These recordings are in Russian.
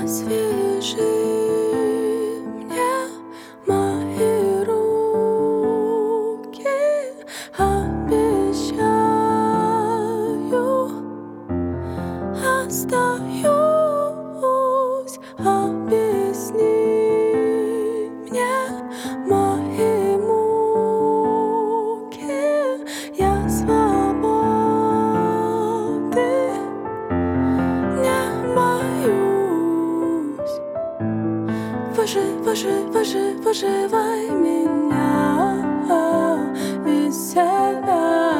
Освежи мне мои руки, обещаю, остаюсь. Объясни мне мои муки, я свободы не боюсь. Выживай меня из себя.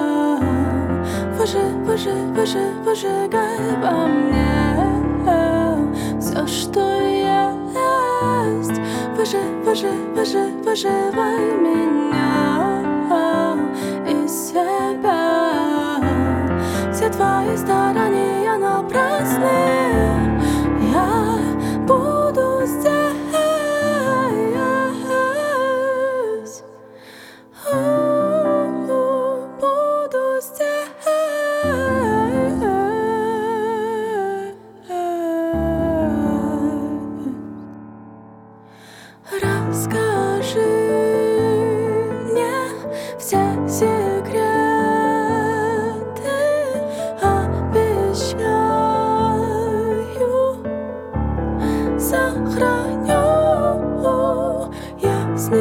Выжигай во мне все, что есть. Выживай меня из себя. Все твои старания напрасны. Я буду здесь. Буду здесь. Расскажи мне все секреты, обещаю, сохраню. Я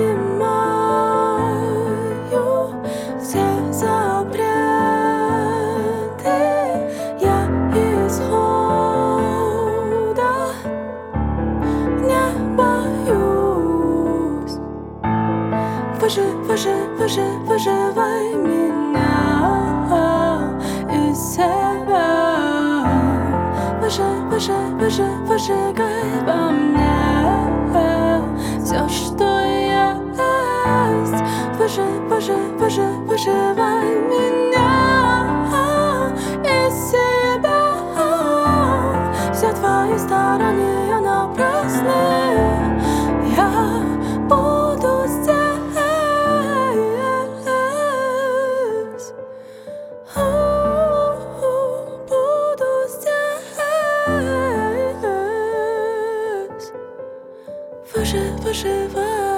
снимаю все запреты, я исхода не боюсь. Выживай меня из себя. Выжигай во мне все, что есть. Выживай меня из себя. Все твои старания напрасны. Я буду здесь. Буду здесь. Выживай.